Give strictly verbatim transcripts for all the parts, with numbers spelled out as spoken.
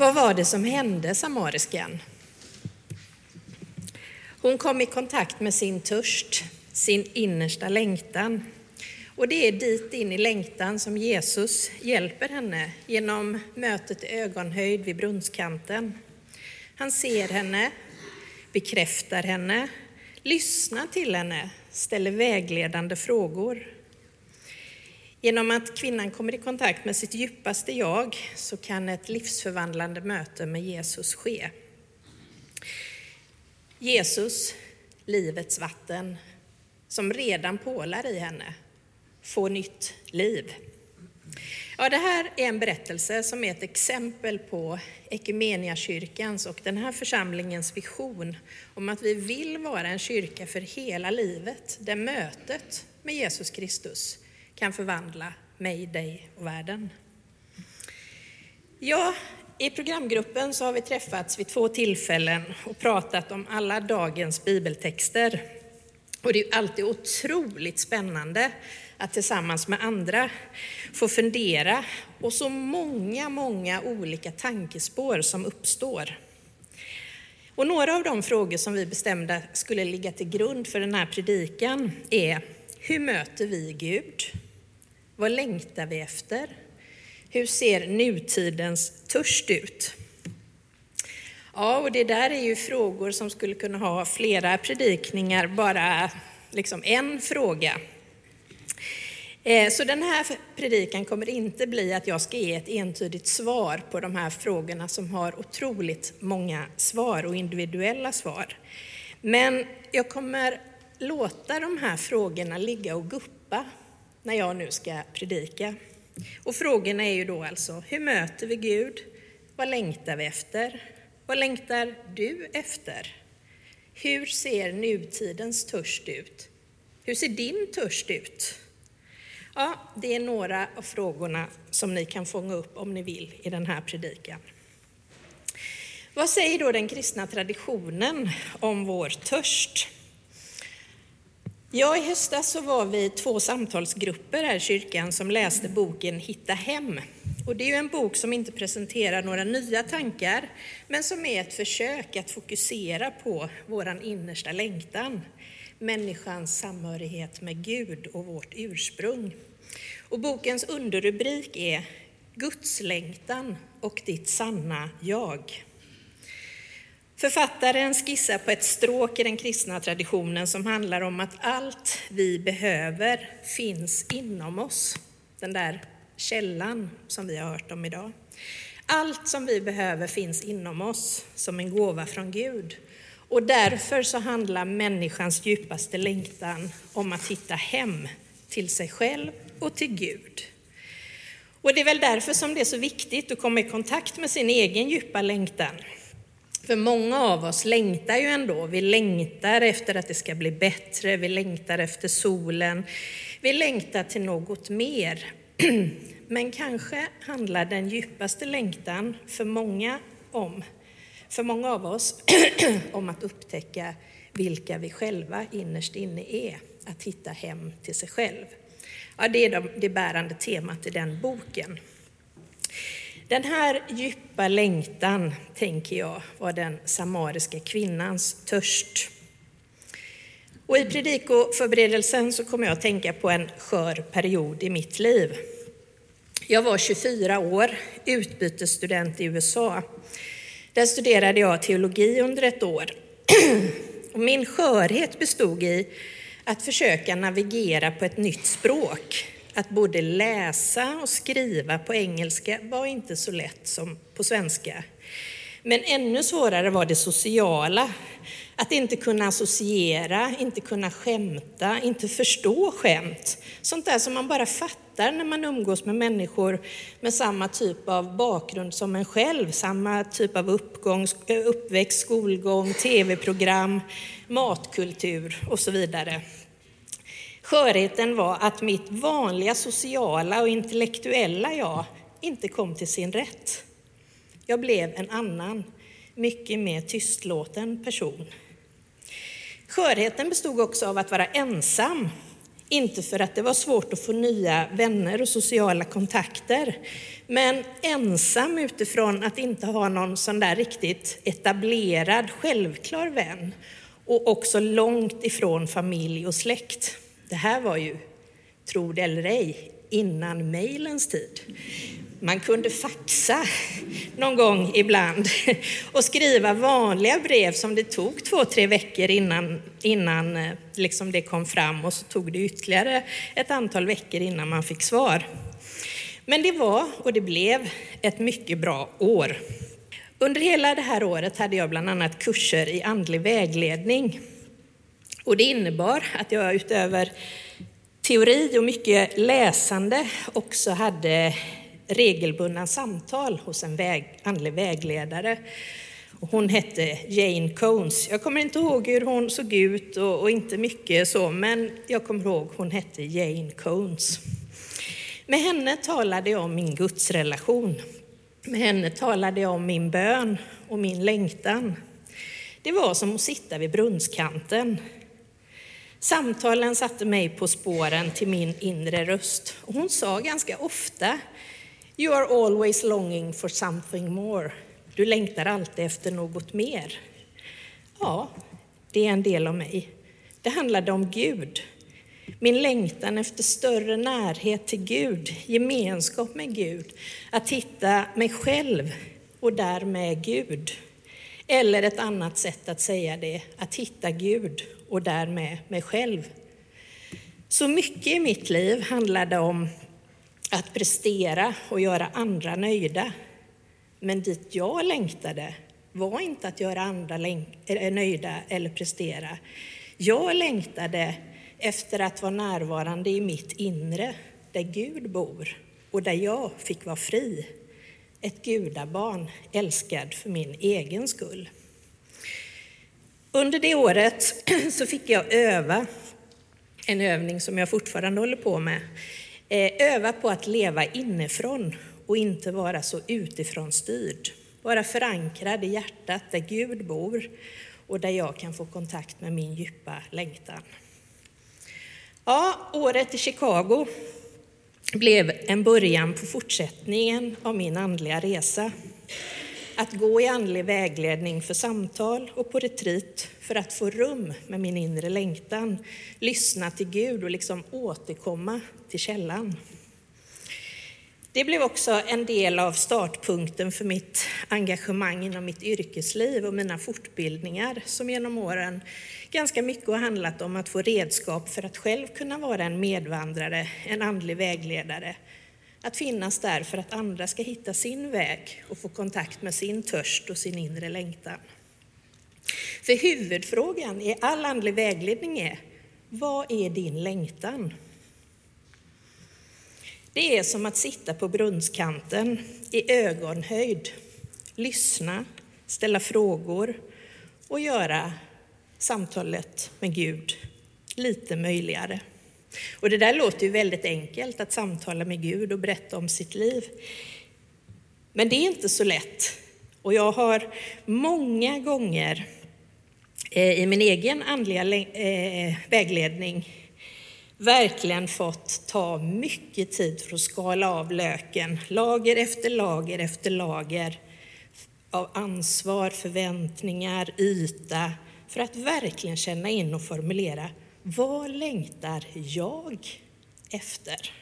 Vad var det som hände samariskan? Hon kom i kontakt med sin törst, sin innersta längtan. Och det är dit in i längtan som Jesus hjälper henne genom mötet i ögonhöjd vid brunnskanten. Han ser henne, bekräftar henne, lyssnar till henne, ställer vägledande frågor. Genom att kvinnan kommer i kontakt med sitt djupaste jag så kan ett livsförvandlande möte med Jesus ske. Jesus, livets vatten, som redan pålar i henne, får nytt liv. Ja, det här är en berättelse som är ett exempel på Ekumeniakyrkans och den här församlingens vision om att vi vill vara en kyrka för hela livet, där mötet med Jesus Kristus kan förvandla mig, dig och världen. Ja, i programgruppen så har vi träffats vid två tillfällen och pratat om alla dagens bibeltexter. Och det är ju alltid otroligt spännande att tillsammans med andra få fundera och så många, många olika tankespår som uppstår. Och några av de frågor som vi bestämde skulle ligga till grund för den här predikan är: hur möter vi Gud? Vad längtar vi efter? Hur ser nutidens törst ut? Ja, och det där är ju frågor som skulle kunna ha flera predikningar, bara liksom en fråga. Så den här predikan kommer inte bli att jag ska ge ett entydigt svar på de här frågorna som har otroligt många svar och individuella svar. Men jag kommer låta de här frågorna ligga och guppa när jag nu ska predika. Och frågorna är ju då alltså: hur möter vi Gud? Vad längtar vi efter? Vad längtar du efter? Hur ser nutidens törst ut? Hur ser din törst ut? Ja, det är några av frågorna som ni kan fånga upp om ni vill i den här predikan. Vad säger då den kristna traditionen om vår törst? Ja, i höstas så var vi två samtalsgrupper här i kyrkan som läste boken Hitta hem. Och det är ju en bok som inte presenterar några nya tankar, men som är ett försök att fokusera på våran innersta längtan. Människans samhörighet med Gud och vårt ursprung. Och bokens underrubrik är Guds längtan och ditt sanna jag. Författaren skissar på ett stråk i den kristna traditionen som handlar om att allt vi behöver finns inom oss. Den där källan som vi har hört om idag. Allt som vi behöver finns inom oss som en gåva från Gud. Och därför så handlar människans djupaste längtan om att hitta hem till sig själv och till Gud. Och det är väl därför som det är så viktigt att komma i kontakt med sin egen djupa längtan. För många av oss längtar ju ändå. Vi längtar efter att det ska bli bättre. Vi längtar efter solen. Vi längtar till något mer. Men kanske handlar den djupaste längtan för många om, för många av oss om att upptäcka vilka vi själva innerst inne är. Att hitta hem till sig själv. Ja, det är det bärande temat i den boken. Den här djupa längtan, tänker jag, var den samariska kvinnans törst. Och i predikoförberedelsen så kommer jag att tänka på en skör period i mitt liv. Jag var tjugofyra år, utbytesstudent i U S A. Där studerade jag teologi under ett år. Och min skörhet bestod i att försöka navigera på ett nytt språk. Att både läsa och skriva på engelska var inte så lätt som på svenska. Men ännu svårare var det sociala. Att inte kunna associera, inte kunna skämta, inte förstå skämt. Sånt där som man bara fattar när man umgås med människor med samma typ av bakgrund som en själv. Samma typ av uppgång, uppväxt, skolgång, tv-program, matkultur och så vidare. Skörheten var att mitt vanliga sociala och intellektuella jag inte kom till sin rätt. Jag blev en annan, mycket mer tystlåten person. Skörheten bestod också av att vara ensam. Inte för att det var svårt att få nya vänner och sociala kontakter, men ensam utifrån att inte ha någon sån där riktigt etablerad, självklar vän. Och också långt ifrån familj och släkt. Det här var ju, tro det eller ej, innan mejlens tid. Man kunde faxa någon gång ibland och skriva vanliga brev som det tog två, tre veckor innan, innan liksom det kom fram. Och så tog det ytterligare ett antal veckor innan man fick svar. Men det var och det blev ett mycket bra år. Under hela det här året hade jag bland annat kurser i andlig vägledning. Och det innebar att jag utöver teori och mycket läsande också hade regelbundna samtal hos en väg, andlig vägledare. Och hon hette Jane Cones. Jag kommer inte ihåg hur hon såg ut och, och inte mycket så, men jag kommer ihåg hon hette Jane Cones. Med henne talade jag om min gudsrelation. Med henne talade jag om min bön och min längtan. Det var som att sitta vid brunnskanten. Samtalen satte mig på spåren till min inre röst. Och hon sa ganska ofta: You are always longing for something more. Du längtar alltid efter något mer. Ja, det är en del av mig. Det handlade om Gud. Min längtan efter större närhet till Gud, gemenskap med Gud. Att hitta mig själv och därmed Gud. Eller ett annat sätt att säga det, att hitta Gud och därmed mig själv. Så mycket i mitt liv handlade om att prestera och göra andra nöjda. Men dit jag längtade var inte att göra andra nöjda eller prestera. Jag längtade efter att vara närvarande i mitt inre, där Gud bor och där jag fick vara fri. Ett gudabarn, älskad för min egen skull. Under det året så fick jag öva en övning som jag fortfarande håller på med. Öva på att leva inifrån och inte vara så utifrån styrd. Vara förankrad i hjärtat där Gud bor och där jag kan få kontakt med min djupa längtan. Ja, året i Chicago blev en början på fortsättningen av min andliga resa. Att gå i andlig vägledning för samtal och på retreat för att få rum med min inre längtan. Lyssna till Gud och liksom återkomma till källan. Det blev också en del av startpunkten för mitt engagemang inom mitt yrkesliv och mina fortbildningar som genom åren ganska mycket har handlat om att få redskap för att själv kunna vara en medvandrare, en andlig vägledare. Att finnas där för att andra ska hitta sin väg och få kontakt med sin törst och sin inre längtan. För huvudfrågan i all andlig vägledning är: vad är din längtan? Det är som att sitta på brunnskanten i ögonhöjd, lyssna, ställa frågor och göra samtalet med Gud lite möjligare. Och det där låter ju väldigt enkelt, att samtala med Gud och berätta om sitt liv. Men det är inte så lätt. Och jag har många gånger eh, i min egen andliga eh, vägledning verkligen fått ta mycket tid för att skala av löken. Lager efter lager efter lager av ansvar, förväntningar, yta. För att verkligen känna in och formulera: vad längtar jag efter?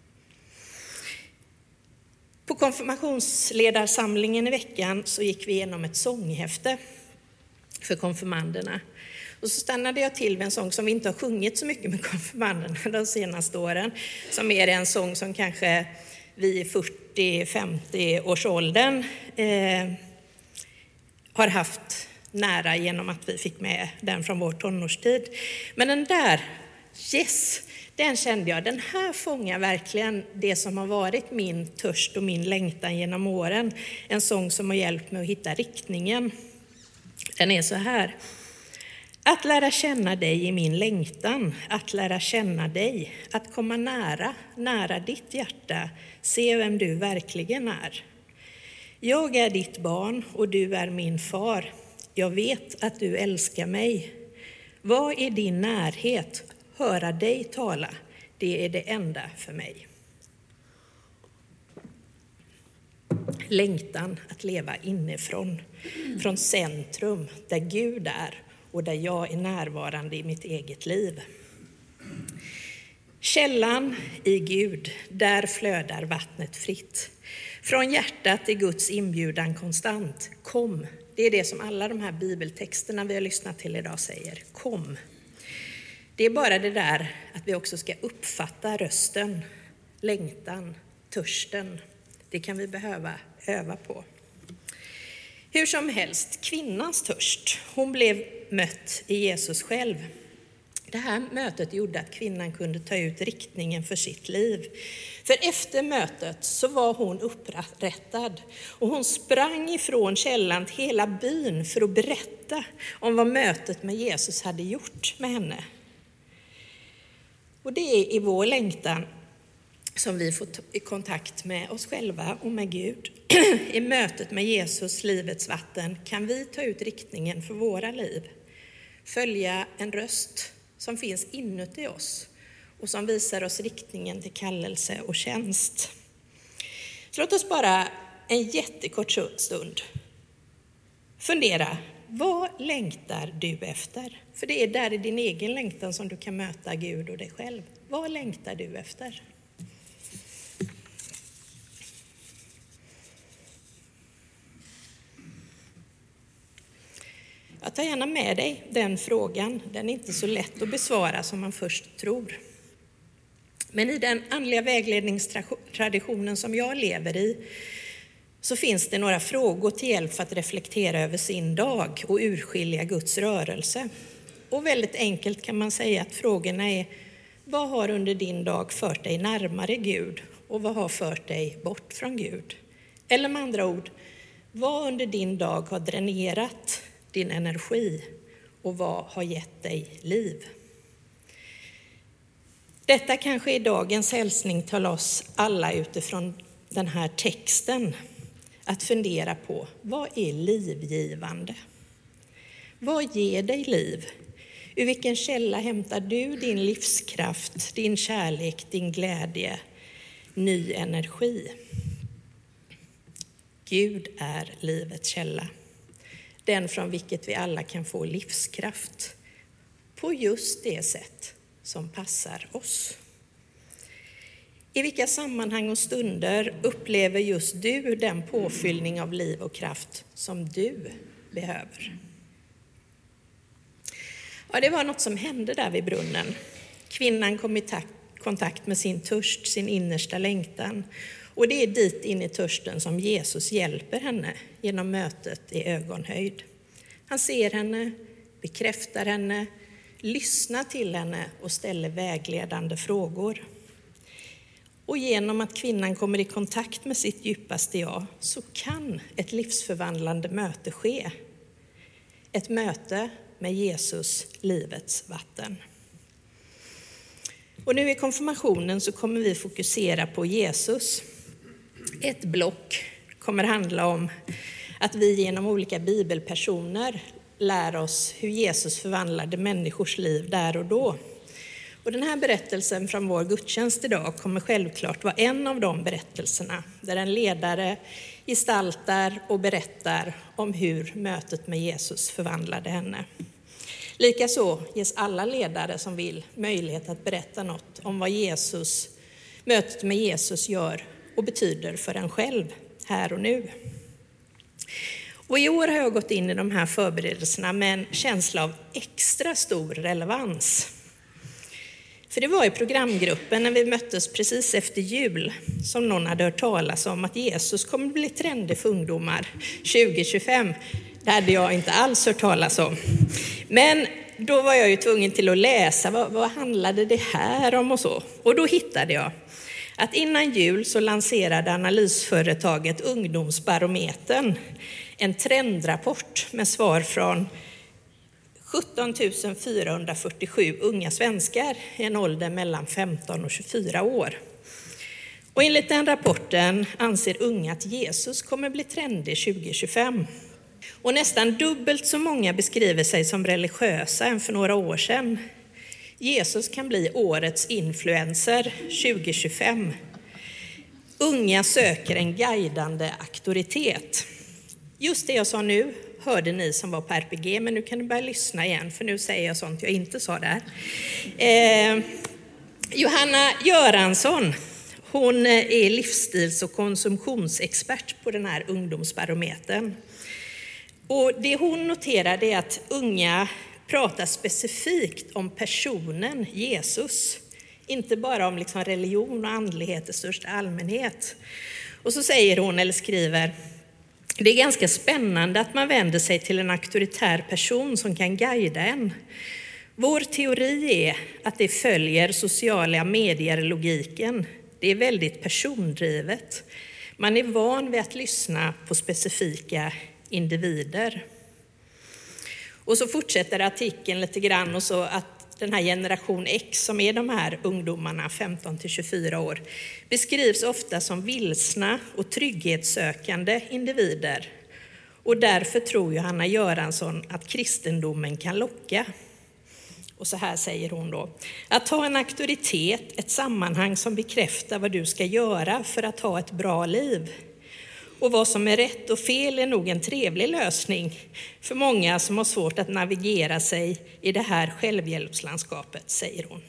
På konfirmationsledarsamlingen i veckan så gick vi igenom ett sånghäfte för konfirmanderna. Och så stannade jag till med en sång som vi inte har sjungit så mycket med konfirmanderna de senaste åren. Som är en sång som kanske vi i fyrtio femtio års åldern eh, har haft nära genom att vi fick med den från vår tonårstid. Men den där, yes, den kände jag, den här fångar verkligen det som har varit min törst och min längtan genom åren. En sång som har hjälpt mig att hitta riktningen. Den är så här: att lära känna dig i min längtan, att lära känna dig, att komma nära, nära ditt hjärta, se vem du verkligen är. Jag är ditt barn och du är min far. Jag vet att du älskar mig. Vad är din närhet? höra dig tala, det är det enda för mig. Längtan att leva inifrån, från centrum där Gud är och där jag är närvarande i mitt eget liv. Källan i Gud, där flödar vattnet fritt. Från hjärtat är Guds inbjudan konstant. Kom, det är det som alla de här bibeltexterna vi har lyssnat till idag säger. Kom. Det är bara det där att vi också ska uppfatta rösten, längtan, törsten. Det kan vi behöva öva på. Hur som helst, kvinnans törst, hon blev mött i Jesus själv. Det här mötet gjorde att kvinnan kunde ta ut riktningen för sitt liv. För efter mötet så var hon upprättad och hon sprang ifrån källan till hela byn för att berätta om vad mötet med Jesus hade gjort med henne. Och det är i vår längtan som vi får i kontakt med oss själva och med Gud. I mötet med Jesus, livets vatten, kan vi ta ut riktningen för våra liv. Följa en röst som finns inuti oss och som visar oss riktningen till kallelse och tjänst. Så låt oss bara en jättekort stund fundera, vad längtar du efter? För det är där i din egen längtan som du kan möta Gud och dig själv. Vad längtar du efter? Jag tar gärna med dig den frågan. Den är inte så lätt att besvara som man först tror. Men i den andliga vägledningstraditionen som jag lever i så finns det några frågor till hjälp för att reflektera över sin dag och urskilja Guds rörelse. Och väldigt enkelt kan man säga att frågorna är: vad har under din dag fört dig närmare Gud och vad har fört dig bort från Gud? Eller med andra ord, vad under din dag har dränerat din energi och vad har gett dig liv? Detta kanske är dagens hälsning till oss alla utifrån den här texten. Att fundera på, vad är livgivande? Vad ger dig liv? Ur vilken källa hämtar du din livskraft, din kärlek, din glädje, ny energi? Gud är livets källa. Den från vilket vi alla kan få livskraft på just det sätt som passar oss. I vilka sammanhang och stunder upplever just du den påfyllning av liv och kraft som du behöver? Ja, det var något som hände där vid brunnen. Kvinnan kom i kontakt med sin törst, sin innersta längtan. Och det är dit in i törsten som Jesus hjälper henne genom mötet i ögonhöjd. Han ser henne, bekräftar henne, lyssnar till henne och ställer vägledande frågor. Och genom att kvinnan kommer i kontakt med sitt djupaste jag så kan ett livsförvandlande möte ske. Ett möte med Jesus, livets vatten. Och nu i konfirmationen så kommer vi fokusera på Jesus. Ett block kommer handla om att vi genom olika bibelpersoner lär oss hur Jesus förvandlade människors liv där och då. Och den här berättelsen från vår gudstjänst idag kommer självklart vara en av de berättelserna där en ledare gestaltar och berättar om hur mötet med Jesus förvandlade henne. Likaså ges alla ledare som vill möjlighet att berätta något om vad Jesus, mötet med Jesus gör och betyder för en själv här och nu. Och i år har jag gått in i de här förberedelserna med en känsla av extra stor relevans. För det var i programgruppen när vi möttes precis efter jul som någon hade hört talas om att Jesus kommer bli trendig för ungdomar tjugo tjugofem. Det hade jag inte alls hört talas om. Men då var jag ju tvungen till att läsa vad, vad handlade det här om och så. Och då hittade jag att innan jul så lanserade analysföretaget Ungdomsbarometern en trendrapport med svar från sjutton tusen fyrahundrafyrtiosju unga svenskar i en ålder mellan femton och tjugofyra år. Och enligt den rapporten anser unga att Jesus kommer bli trendig tjugo tjugofem. Och nästan dubbelt så många beskriver sig som religiösa än för några år sedan. Jesus kan bli årets influencer tjugo tjugofem. Unga söker en guidande auktoritet. Just det jag sa nu hörde ni som var på R P G, men nu kan ni börja lyssna igen, för nu säger jag sånt jag inte sa där. Eh, Johanna Göransson, hon är livsstils- och konsumtionsexpert på den här ungdomsbarometern. Och det hon noterar är att unga pratar specifikt om personen Jesus, inte bara om liksom religion och andlighet i största allmänhet. Och så säger hon, eller skriver, det är ganska spännande att man vänder sig till en auktoritär person som kan guida en. Vår teori är att det följer sociala medier-logiken. Det är väldigt persondrivet. Man är van vid att lyssna på specifika individer. Och så fortsätter artikeln lite grann och så att den här generation X, som är de här ungdomarna femton till tjugofyra år, beskrivs ofta som vilsna och trygghetssökande individer. Och därför tror Johanna Göransson att kristendomen kan locka. Och så här säger hon då: att ha en auktoritet, ett sammanhang som bekräftar vad du ska göra för att ha ett bra liv. Och vad som är rätt och fel är nog en trevlig lösning för många som har svårt att navigera sig i det här självhjälpslandskapet, säger hon.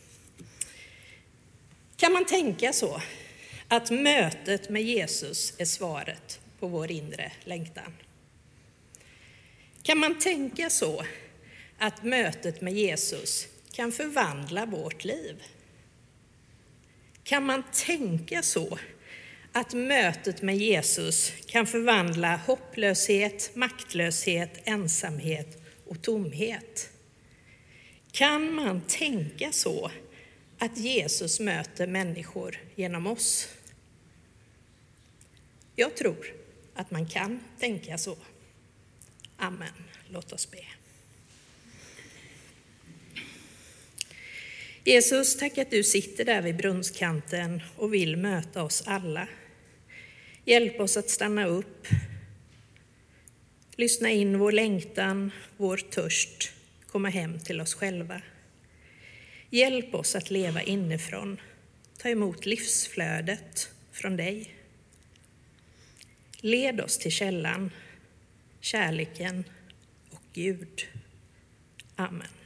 Kan man tänka så? Att mötet med Jesus är svaret på vår inre längtan? Kan man tänka så? Att mötet med Jesus kan förvandla vårt liv? Kan man tänka så? Att mötet med Jesus kan förvandla hopplöshet, maktlöshet, ensamhet och tomhet? Kan man tänka så? Att Jesus möter människor genom oss? Jag tror att man kan tänka så. Amen. Låt oss be. Jesus, tack att du sitter där vid brunnskanten och vill möta oss alla. Hjälp oss att stanna upp, lyssna in vår längtan, vår törst, komma hem till oss själva. Hjälp oss att leva inifrån, ta emot livsflödet från dig. Led oss till källan, kärleken och Gud. Amen.